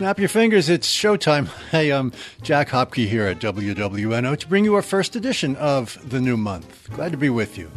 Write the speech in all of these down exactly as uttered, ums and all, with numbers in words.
Snap your fingers, it's showtime. Hey, I'm Jack Hopke here at W W N O to bring you our first edition of the new month. Glad to be with you.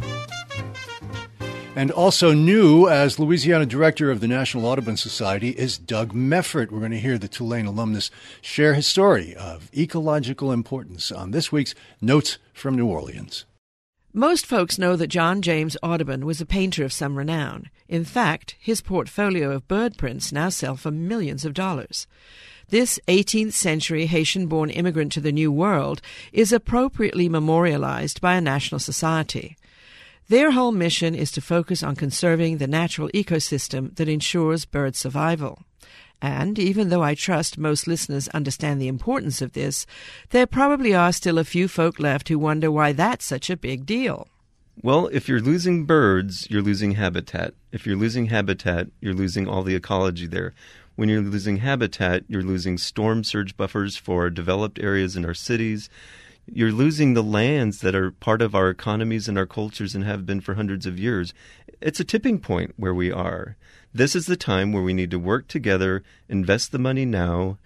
And also new as Louisiana Director of the National Audubon Society is Doug Meffert. We're going to hear the Tulane alumnus share his story of ecological importance on this week's Notes from New Orleans. Most folks know that John James Audubon was a painter of some renown. In fact, his portfolio of bird prints now sell for millions of dollars. This eighteenth century Haitian-born immigrant to the New World is appropriately memorialized by a national society. Their whole mission is to focus on conserving the natural ecosystem that ensures bird survival. And even though I trust most listeners understand the importance of this, there probably are still a few folk left who wonder why that's such a big deal. Well, if you're losing birds, you're losing habitat. If you're losing habitat, you're losing all the ecology there. When you're losing habitat, you're losing storm surge buffers for developed areas in our cities. You're losing the lands that are part of our economies and our cultures and have been for hundreds of years. It's a tipping point where we are. This is the time where we need to work together, invest the money now,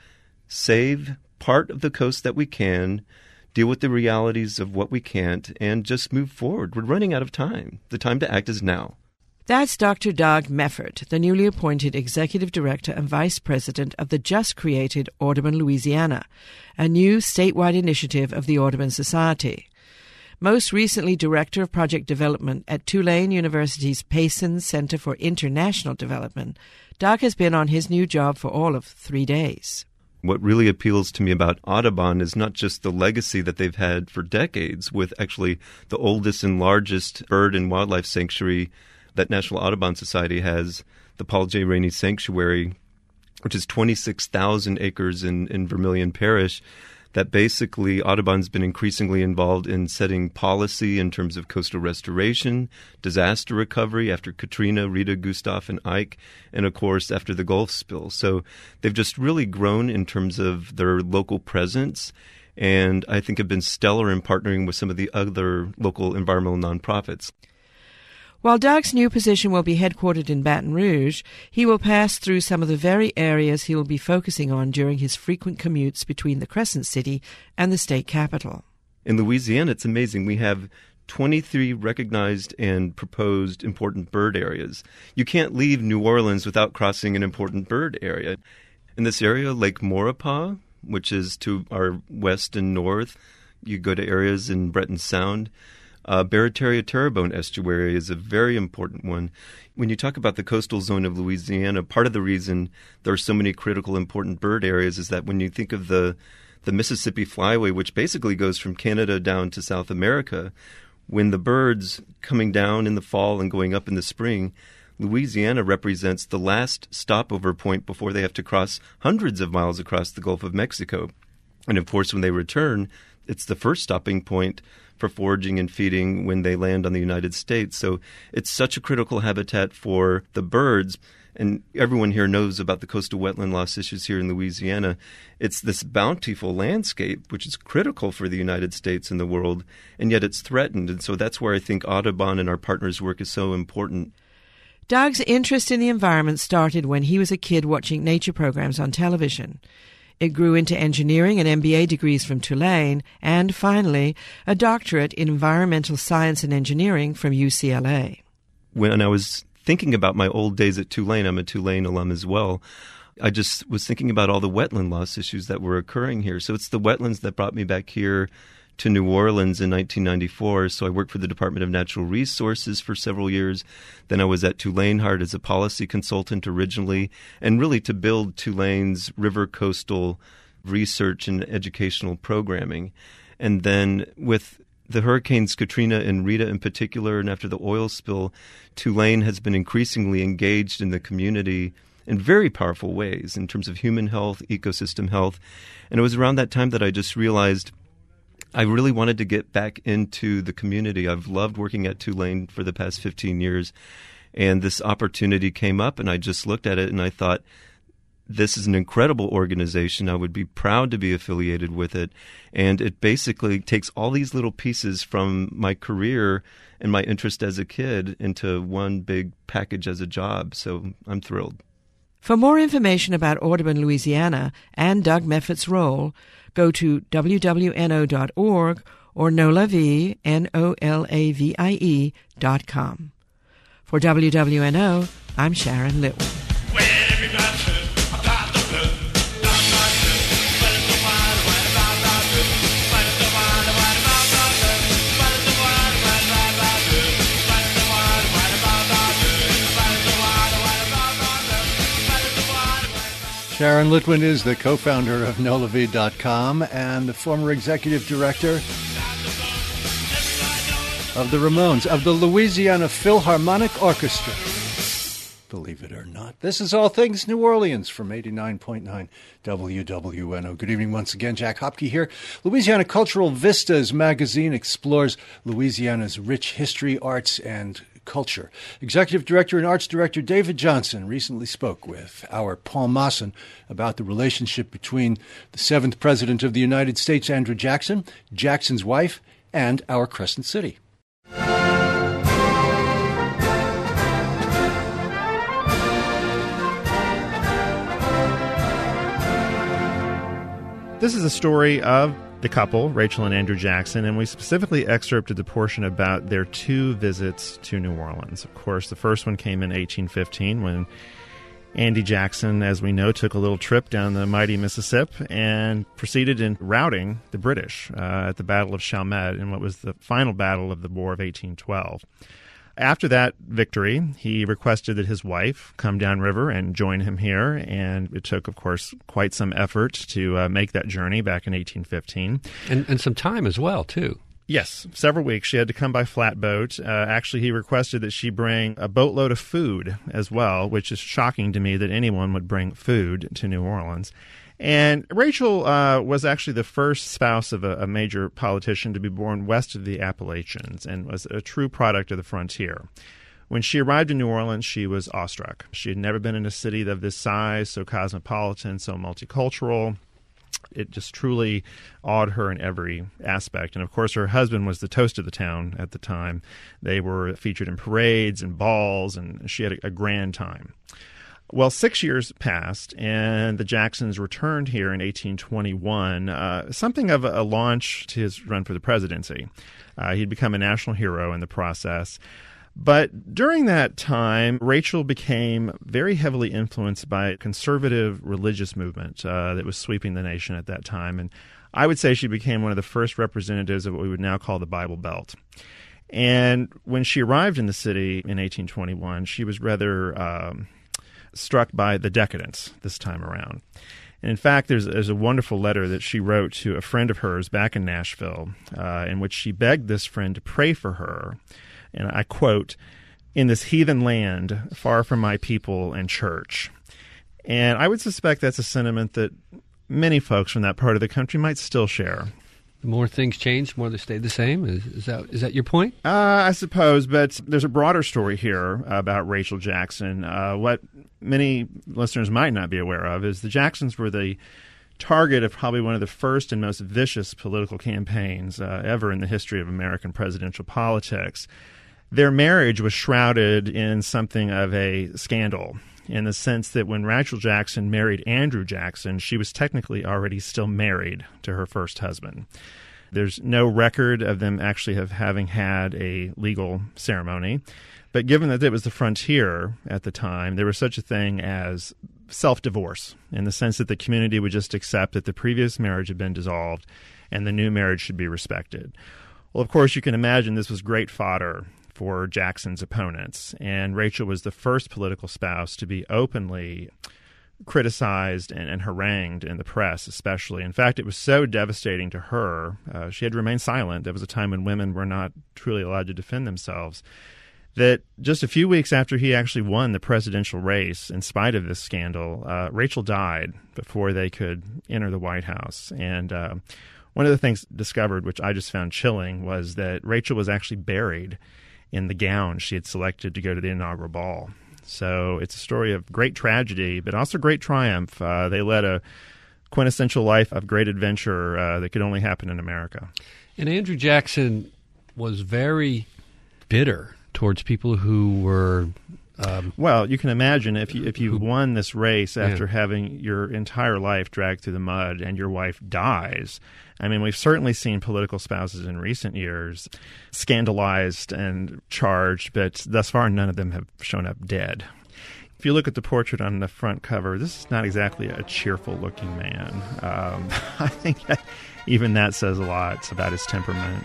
save part of the coast that we can, deal with the realities of what we can't, and just move forward. We're running out of time. The time to act is now. That's Doctor Doug Meffert, the newly appointed Executive Director and Vice President of the just-created Audubon Louisiana, a new statewide initiative of the Audubon Society. Most recently Director of Project Development at Tulane University's Payson Center for International Development, Doug has been on his new job for all of three days. What really appeals to me about Audubon is not just the legacy that they've had for decades with actually the oldest and largest bird and wildlife sanctuary that National Audubon Society has, the Paul J. Rainey Sanctuary, which is twenty-six thousand acres in, in Vermilion Parish, that basically Audubon's been increasingly involved in setting policy in terms of coastal restoration, disaster recovery after Katrina, Rita, Gustav, and Ike, and of course after the Gulf spill. So they've just really grown in terms of their local presence, and I think have been stellar in partnering with some of the other local environmental nonprofits. While Doug's new position will be headquartered in Baton Rouge, he will pass through some of the very areas he will be focusing on during his frequent commutes between the Crescent City and the state capital. In Louisiana, it's amazing. We have twenty-three recognized and proposed important bird areas. You can't leave New Orleans without crossing an important bird area. In this area, Lake Maurepas, which is to our west and north, you go to areas in Breton Sound. Uh, Barataria Terrebonne Estuary is a very important one. When you talk about the coastal zone of Louisiana, part of the reason there are so many critical important bird areas is that when you think of the, the Mississippi Flyway, which basically goes from Canada down to South America, when the birds coming down in the fall and going up in the spring, Louisiana represents the last stopover point before they have to cross hundreds of miles across the Gulf of Mexico. And of course, when they return, it's the first stopping point for foraging and feeding when they land on the United States. So it's such a critical habitat for the birds. And everyone here knows about the coastal wetland loss issues here in Louisiana. It's this bountiful landscape, which is critical for the United States and the world, and yet it's threatened. And so that's where I think Audubon and our partners' work is so important. Doug's interest in the environment started when he was a kid watching nature programs on television. It grew into engineering and M B A degrees from Tulane, and finally, a doctorate in environmental science and engineering from U C L A. When I was thinking about my old days at Tulane, I'm a Tulane alum as well, I just was thinking about all the wetland loss issues that were occurring here. So it's the wetlands that brought me back here to New Orleans in nineteen ninety-four. So I worked for the Department of Natural Resources for several years. Then I was at Tulane hired as a policy consultant originally, and really to build Tulane's river coastal research and educational programming. And then with the hurricanes Katrina and Rita in particular, and after the oil spill, Tulane has been increasingly engaged in the community in very powerful ways in terms of human health, ecosystem health. And it was around that time that I just realized I really wanted to get back into the community. I've loved working at Tulane for the past fifteen years, and this opportunity came up, and I just looked at it and I thought, this is an incredible organization. I would be proud to be affiliated with it. And it basically takes all these little pieces from my career and my interest as a kid into one big package as a job. So I'm thrilled. For more information about Audubon, Louisiana, and Doug Meffert's role, go to w w n o dot org or nolavie, N O L A V I E, dot com. For W W N O, I'm Sharon Litwin. Sharon Litwin is the co-founder of nolavie dot com and the former executive director of the Ramones, of the Louisiana Philharmonic Orchestra. Believe it or not. This is All Things New Orleans from eighty-nine point nine W W N O. Good evening once again. Jack Hopke here. Louisiana Cultural Vistas magazine explores Louisiana's rich history, arts, and culture. Executive Director and Arts Director David Johnson recently spoke with our Paul Mawson about the relationship between the seventh President of the United States, Andrew Jackson, Jackson's wife, and our Crescent City. This is a story of the couple, Rachel and Andrew Jackson, and we specifically excerpted the portion about their two visits to New Orleans. Of course, the first one came in eighteen fifteen when Andy Jackson, as we know, took a little trip down the mighty Mississippi and proceeded in routing the British uh, at the Battle of Chalmette in what was the final battle of the War of eighteen twelve. After that victory, he requested that his wife come downriver and join him here, and it took, of course, quite some effort to uh, make that journey back in eighteen fifteen. And, and some time as well, too. Yes, several weeks. She had to come by flatboat. Uh, actually, he requested that she bring a boatload of food as well, which is shocking to me that anyone would bring food to New Orleans. And Rachel uh, was actually the first spouse of a, a major politician to be born west of the Appalachians and was a true product of the frontier. When she arrived in New Orleans, she was awestruck. She had never been in a city of this size, so cosmopolitan, so multicultural. It just truly awed her in every aspect. And, of course, her husband was the toast of the town at the time. They were featured in parades and balls, and she had a, a grand time. Well, six years passed, and the Jacksons returned here in eighteen twenty-one, uh, something of a launch to his run for the presidency. Uh, he'd become a national hero in the process. But during that time, Rachel became very heavily influenced by a conservative religious movement uh, that was sweeping the nation at that time. And I would say she became one of the first representatives of what we would now call the Bible Belt. And when she arrived in the city in eighteen twenty-one, she was rather Um, struck by the decadence this time around. And in fact, there's, there's a wonderful letter that she wrote to a friend of hers back in Nashville uh, in which she begged this friend to pray for her. And I quote, "In this heathen land, far from my people and church." And I would suspect that's a sentiment that many folks from that part of the country might still share. The more things change, the more they stay the same. Is, is that is that your point? Uh, I suppose, but there's a broader story here about Rachel Jackson. Uh, what many listeners might not be aware of is the Jacksons were the target of probably one of the first and most vicious political campaigns uh, ever in the history of American presidential politics. Their marriage was shrouded in something of a scandal, in the sense that when Rachel Jackson married Andrew Jackson, she was technically already still married to her first husband. There's no record of them actually have having had a legal ceremony. But given that it was the frontier at the time, there was such a thing as self-divorce, in the sense that the community would just accept that the previous marriage had been dissolved and the new marriage should be respected. Well, of course, you can imagine this was great fodder for Jackson's opponents, and Rachel was the first political spouse to be openly criticized and, and harangued in the press, especially. In fact, it was so devastating to her, uh, she had to remain silent. There was a time when women were not truly allowed to defend themselves, that just a few weeks after he actually won the presidential race, in spite of this scandal, uh, Rachel died before they could enter the White House. And uh, one of the things discovered, which I just found chilling, was that Rachel was actually buried in the gown she had selected to go to the inaugural ball. So it's a story of great tragedy, but also great triumph. Uh, they led a quintessential life of great adventure uh, that could only happen in America. And Andrew Jackson was very bitter towards people who were Um, well, you can imagine if you if you won this race after Yeah. having your entire life dragged through the mud and your wife dies. I mean, we've certainly seen political spouses in recent years scandalized and charged, but thus far none of them have shown up dead. If you look at the portrait on the front cover, this is not exactly a cheerful-looking man. Um, I think that even that says a lot about his temperament.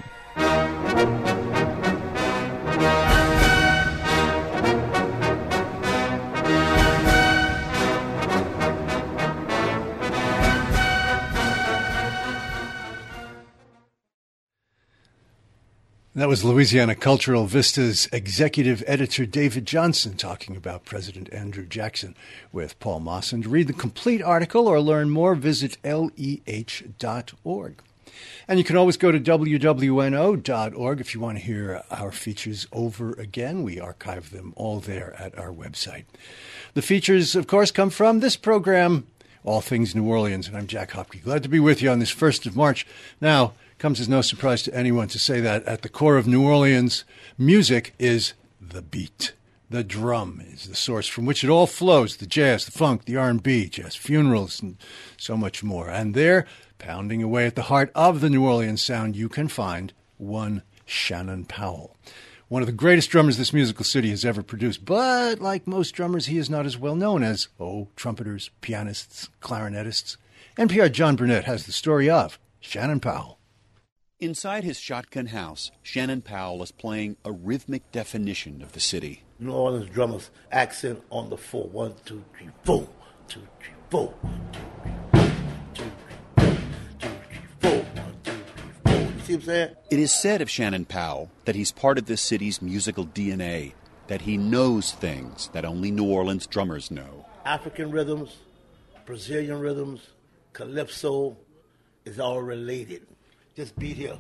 That was Louisiana Cultural Vista's executive editor David Johnson talking about President Andrew Jackson with Paul Mawson. To read the complete article or learn more, visit L E H dot org. And you can always go to W W N O dot org if you want to hear our features over again. We archive them all there at our website. The features, of course, come from this program, All Things New Orleans, and I'm Jack Hopke. Glad to be with you on this first of March. Now, comes as no surprise to anyone to say that at the core of New Orleans, music is the beat. The drum is the source from which it all flows, the jazz, the funk, the R and B, jazz funerals, and so much more. And there, pounding away at the heart of the New Orleans sound, you can find one Shannon Powell, one of the greatest drummers this musical city has ever produced. But like most drummers, he is not as well known as, oh, trumpeters, pianists, clarinetists. N P R John Burnett has the story of Shannon Powell. Inside his shotgun house, Shannon Powell is playing a rhythmic definition of the city. New Orleans drummers accent on the four. One, two, three, four. Two, three, four. Two, three, four. Two, three, four. One, two, three, four. You see what I'm saying? It is said of Shannon Powell that he's part of this city's musical D N A, that he knows things that only New Orleans drummers know. African rhythms, Brazilian rhythms, calypso is all related. Just beat here.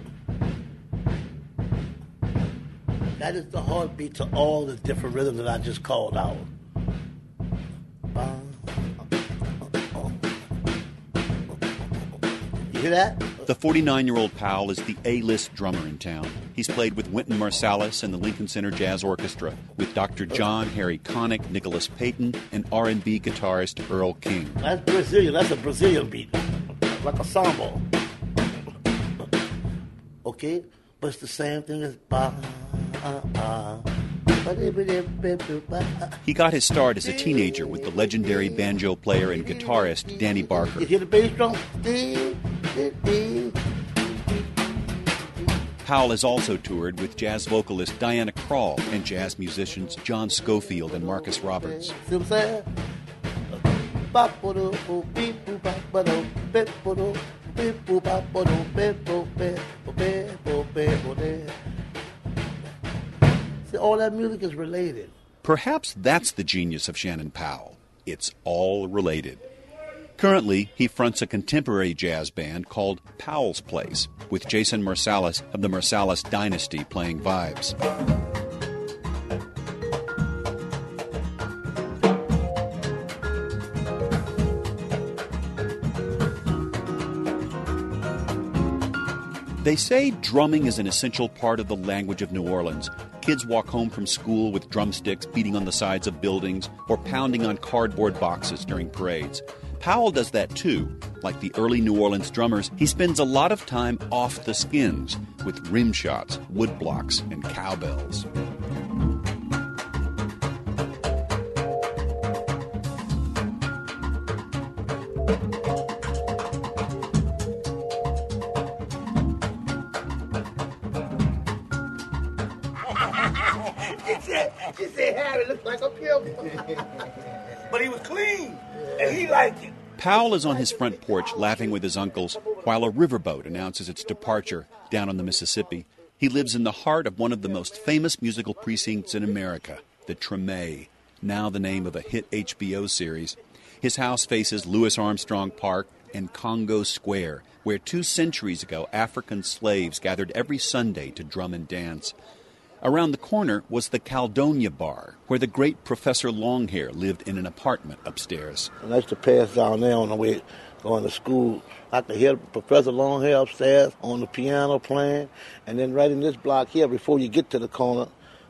That is the heartbeat to all the different rhythms that I just called out. You hear that? The forty-nine-year-old Powell is the A-list drummer in town. He's played with Wynton Marsalis and the Lincoln Center Jazz Orchestra, with Doctor John Harry Connick, Nicholas Payton, and R and B guitarist Earl King. That's Brazilian. That's a Brazilian beat, like a samba. Okay, but it's the same thing as ba, uh, uh. He got his start as a teenager with the legendary banjo player and guitarist Danny Barker. You hear the bass drum? Powell has also toured with jazz vocalist Diana Krall and jazz musicians John Schofield and Marcus Roberts. See what I'm saying? See, all that music is related. Perhaps that's the genius of Shannon Powell. It's all related. Currently, he fronts a contemporary jazz band called Powell's Place, with Jason Marsalis of the Marsalis Dynasty playing vibes. They say drumming is an essential part of the language of New Orleans. Kids walk home from school with drumsticks beating on the sides of buildings or pounding on cardboard boxes during parades. Powell does that too. Like the early New Orleans drummers, he spends a lot of time off the skins with rim shots, wood blocks, and cowbells. She said Harry looked like a pimp. But he was clean, and he liked it. Powell is on his front porch laughing with his uncles while a riverboat announces its departure down on the Mississippi. He lives in the heart of one of the most famous musical precincts in America, the Treme, now the name of a hit H B O series. His house faces Louis Armstrong Park and Congo Square, where two centuries ago African slaves gathered every Sunday to drum and dance. Around the corner was the Caledonia Bar, where the great Professor Longhair lived in an apartment upstairs. And I used to pass down there on the way going to school. I could hear Professor Longhair upstairs on the piano playing. And then right in this block here, before you get to the corner,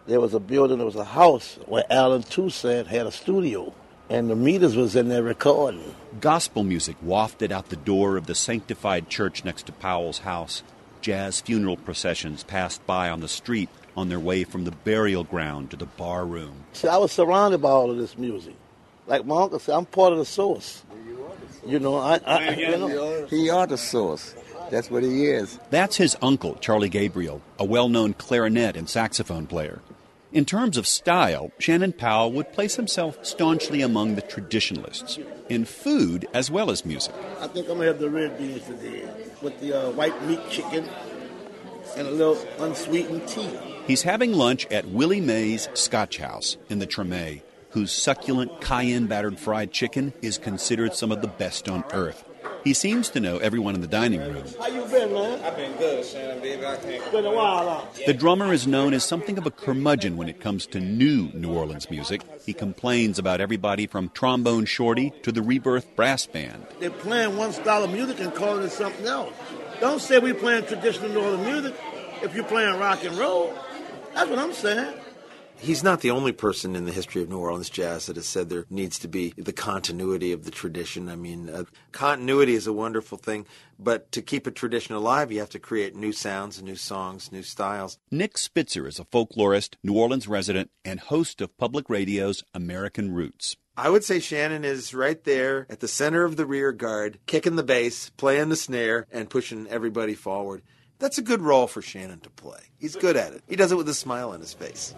there was a building, there was a house where Alan Toussaint had a studio, and the Meters was in there recording. Gospel music wafted out the door of the sanctified church next to Powell's house. Jazz funeral processions passed by on the street on their way from the burial ground to the bar room. See, I was surrounded by all of this music. Like my uncle said, I'm part of the source. You know, I, I you know. He are the source. That's what he is. That's his uncle, Charlie Gabriel, a well-known clarinet and saxophone player. In terms of style, Shannon Powell would place himself staunchly among the traditionalists, in food as well as music. I think I'm going to have the red beans today with the uh, white meat chicken and a little unsweetened tea. He's having lunch at Willie Mae's Scotch House in the Treme, whose succulent cayenne-battered fried chicken is considered some of the best on earth. He seems to know everyone in the dining room. How you been, man? I've been good, Shannon, baby. I can't. Been a while out. The drummer is known as something of a curmudgeon when it comes to new New Orleans music. He complains about everybody from Trombone Shorty to the Rebirth Brass Band. They're playing one style of music and calling it something else. Don't say we're playing traditional New Orleans music if you're playing rock and roll. That's what I'm saying. He's not the only person in the history of New Orleans jazz that has said there needs to be the continuity of the tradition. I mean, uh, continuity is a wonderful thing, but to keep a tradition alive, you have to create new sounds, new songs, new styles. Nick Spitzer is a folklorist, New Orleans resident, and host of Public Radio's American Roots. I would say Shannon is right there at the center of the rear guard, kicking the bass, playing the snare, and pushing everybody forward. That's a good role for Shannon to play. He's good at it. He does it with a smile on his face.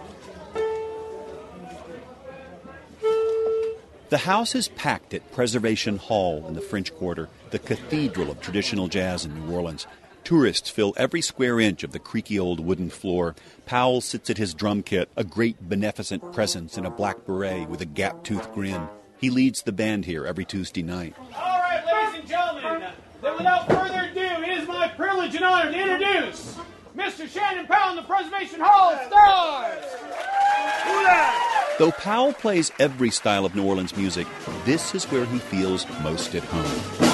The house is packed at Preservation Hall in the French Quarter, the cathedral of traditional jazz in New Orleans. Tourists fill every square inch of the creaky old wooden floor. Powell sits at his drum kit, a great beneficent presence in a black beret with a gap-toothed grin. He leads the band here every Tuesday night. All right, ladies and gentlemen, then without further ado, it is my privilege and honor to introduce Mister Shannon Powell and the Preservation Hall Stars! Though Powell plays every style of New Orleans music, this is where he feels most at home.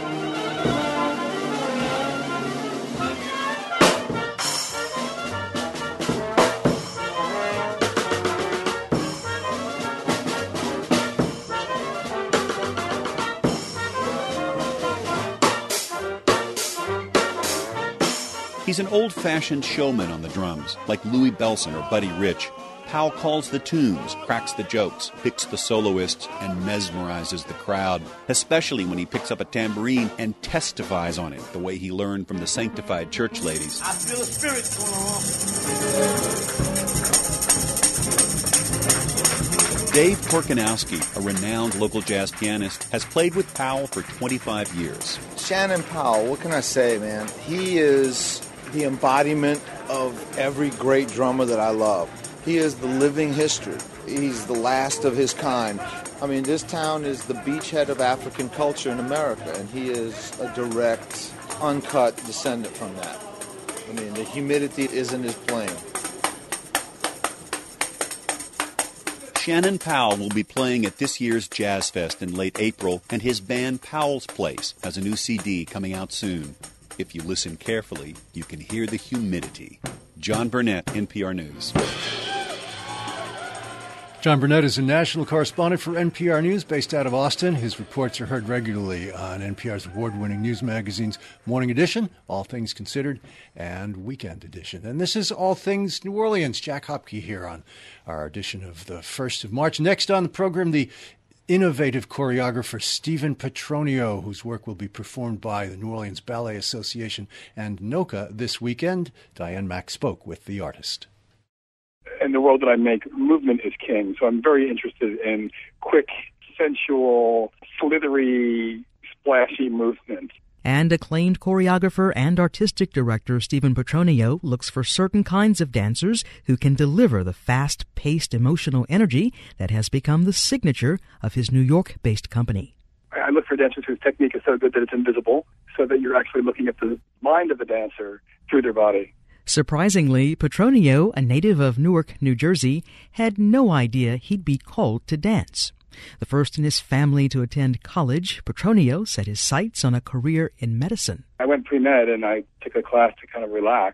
He's an old-fashioned showman on the drums, like Louis Bellson or Buddy Rich. Powell calls the tunes, cracks the jokes, picks the soloists, and mesmerizes the crowd, especially when he picks up a tambourine and testifies on it, the way he learned from the sanctified church ladies. I feel a spirit going on. Dave Korkanowski, a renowned local jazz pianist, has played with Powell for twenty-five years. Shannon Powell, what can I say, man? He is the embodiment of every great drummer that I love. He is the living history. He's the last of his kind. I mean, this town is the beachhead of African culture in America, and he is a direct, uncut descendant from that. I mean, the humidity is in his playing. Shannon Powell will be playing at this year's Jazz Fest in late April, and his band Powell's Place has a new C D coming out soon. If you listen carefully, you can hear the humidity. John Burnett, N P R News. John Burnett is a national correspondent for N P R News based out of Austin. His reports are heard regularly on N P R's award-winning news magazines Morning Edition, All Things Considered, and Weekend Edition. And this is All Things New Orleans. Jack Hopke here on our edition of the first of March. Next on the program, the innovative choreographer Stephen Petronio, whose work will be performed by the New Orleans Ballet Association and NOCA this weekend. Diane Mack spoke with the artist. In the world that I make, movement is king. So I'm very interested in quick, sensual, slithery, splashy movement. And acclaimed choreographer and artistic director Stephen Petronio looks for certain kinds of dancers who can deliver the fast-paced emotional energy that has become the signature of his New York-based company. I look for dancers whose technique is so good that it's invisible, so that you're actually looking at the mind of the dancer through their body. Surprisingly, Petronio, a native of Newark, New Jersey, had no idea he'd be called to dance. The first in his family to attend college, Petronio set his sights on a career in medicine. I went pre-med and I took a class to kind of relax.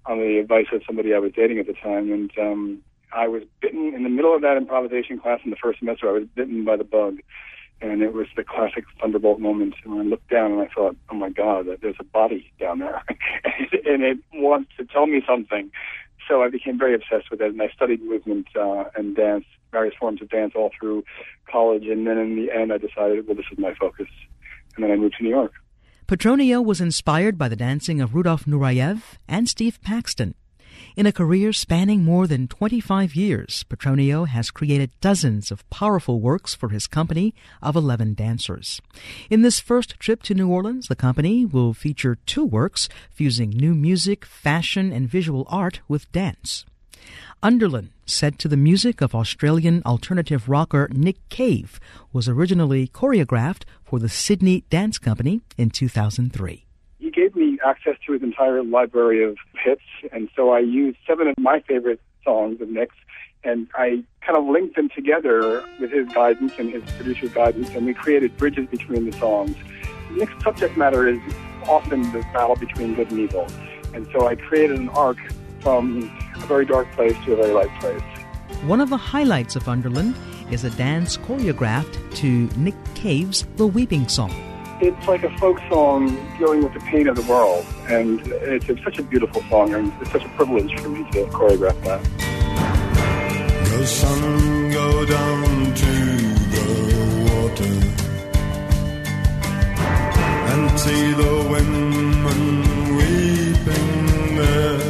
on the advice of somebody I was dating at the time. And um, I was bitten in the middle of that improvisation class in the first semester. I was bitten by the bug. And it was the classic thunderbolt moment. And I looked down and I thought, oh, my God, there's a body down there. And it wants to tell me something. So I became very obsessed with it. And I studied movement uh, and dance, various forms of dance all through college. And then in the end, I decided, well, this is my focus. And then I moved to New York. Petronio was inspired by the dancing of Rudolf Nureyev and Steve Paxton. In a career spanning more than twenty-five years, Petronio has created dozens of powerful works for his company of eleven dancers. In this first trip to New Orleans, the company will feature two works fusing new music, fashion, and visual art with dance. Underland, set to the music of Australian alternative rocker Nick Cave, was originally choreographed for the Sydney Dance Company in two thousand three. He gave me access to his entire library of hits, and so I used seven of my favorite songs of Nick's, and I kind of linked them together with his guidance and his producer's guidance, and we created bridges between the songs. Nick's subject matter is often the battle between good and evil, and so I created an arc from a very dark place to a very light place. One of the highlights of Underland is a dance choreographed to Nick Cave's The Weeping Song. It's like a folk song dealing with the pain of the world, and it's, it's such a beautiful song, and it's such a privilege for me to choreograph that. The sun go down to the water and see the women weeping there,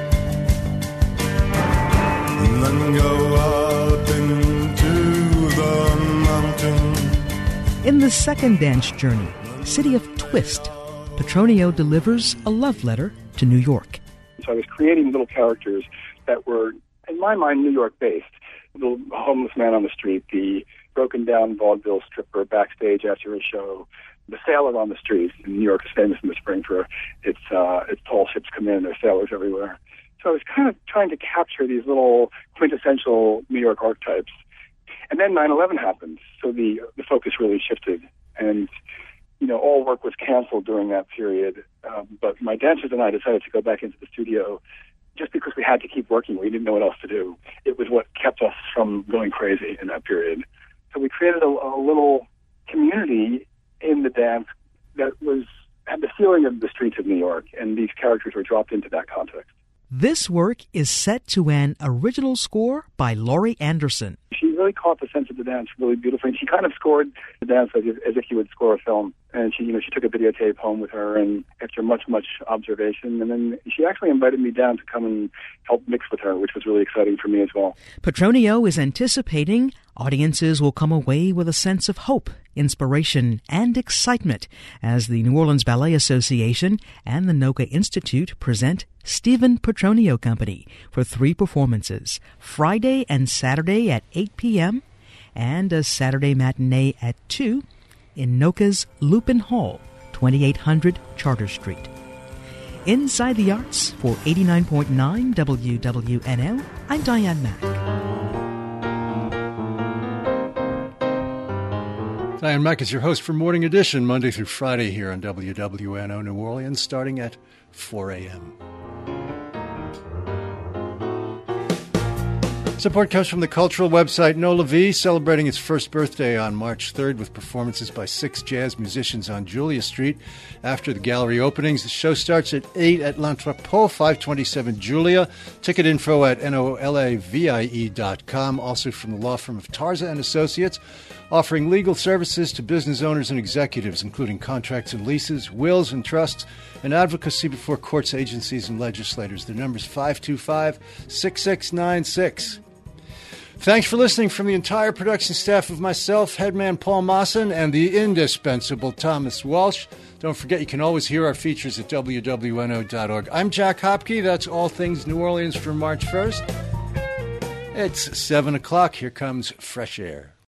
and then go out into the mountain. In the second dance journey, City of Twist, Petronio delivers a love letter to New York. So I was creating little characters that were, in my mind, New York-based. The homeless man on the street, the broken-down vaudeville stripper backstage after a show, the sailor on the street. And New York is famous in the spring for its, uh, its tall ships come in, there's sailors everywhere. So I was kind of trying to capture these little quintessential New York archetypes. And then nine eleven happened, so the the focus really shifted, and you know all work was canceled during that period. Um, but my dancers and I decided to go back into the studio just because we had to keep working. We didn't know what else to do. It was what kept us from going crazy in that period. So we created a, a little community in the dance that was had the feeling of the streets of New York, and these characters were dropped into that context. This work is set to an original score by Laurie Anderson. She really caught the sense of the dance really beautifully. And she kind of scored the dance as if, as if you would score a film. And she, you know, she took a videotape home with her, and after much, much observation, and then she actually invited me down to come and help mix with her, which was really exciting for me as well. Petronio is anticipating audiences will come away with a sense of hope, inspiration, and excitement as the New Orleans Ballet Association and the Noka Institute present Stephen Petronio Company for three performances, Friday and Saturday at eight p.m. and a Saturday matinee at two in Noka's Lupin Hall, twenty-eight hundred Charter Street. Inside the Arts for eighty-nine point nine W W N O, I'm Diane Mack. Diane Mack is your host for Morning Edition, Monday through Friday here on W W N O New Orleans, starting at four a.m. Support comes from the cultural website Nola V, celebrating its first birthday on March third with performances by six jazz musicians on Julia Street. After the gallery openings, the show starts at eight at L'Entrepôt, five twenty-seven Julia. Ticket info at N O L A V I E dot com. Also from the law firm of Tarza and Associates, offering legal services to business owners and executives, including contracts and leases, wills and trusts, and advocacy before courts, agencies, and legislators. Their number is five two five, six six nine six. Thanks for listening from the entire production staff of myself, Headman Paul Mawson, and the indispensable Thomas Walsh. Don't forget, you can always hear our features at W W N O dot org. I'm Jack Hopke. That's all things New Orleans for March first. It's seven o'clock. Here comes Fresh Air.